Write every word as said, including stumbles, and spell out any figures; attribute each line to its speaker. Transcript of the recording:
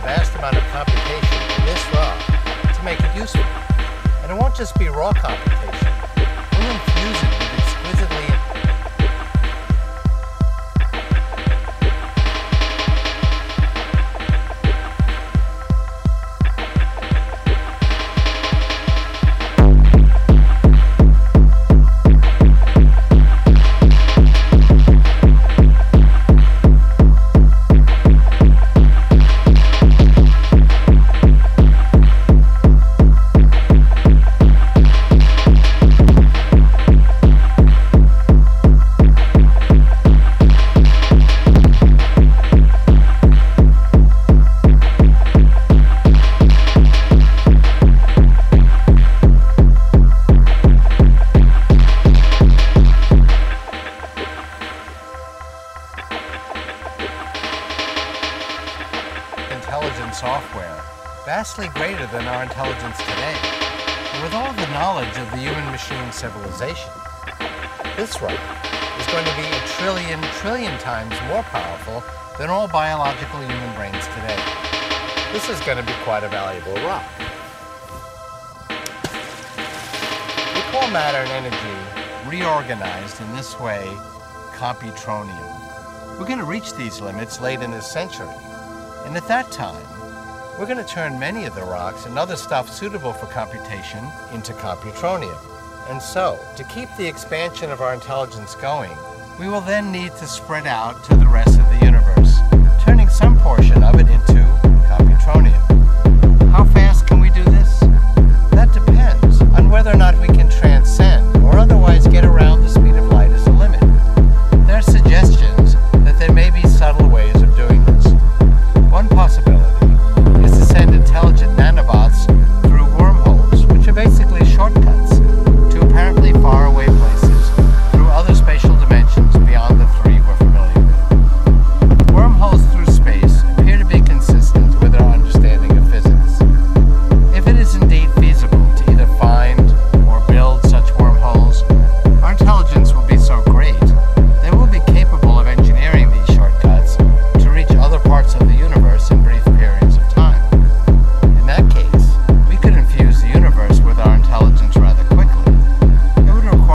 Speaker 1: vast amount of computation in this rock to make it useful. And it won't just be raw computation. We'll infuse it with exquisitely intelligent software, vastly greater than our intelligence today. And with all the knowledge of the human-machine civilization, this rock is going to be a trillion, trillion times more powerful than all biological human brains today. This is going to be quite a valuable rock. We call matter and energy reorganized in this way computronium. We're going to reach these limits late in this century. And at that time, we're going to turn many of the rocks and other stuff suitable for computation into computronium. And so, to keep the expansion of our intelligence going, we will then need to spread out to the rest of the universe, turning some portion of it into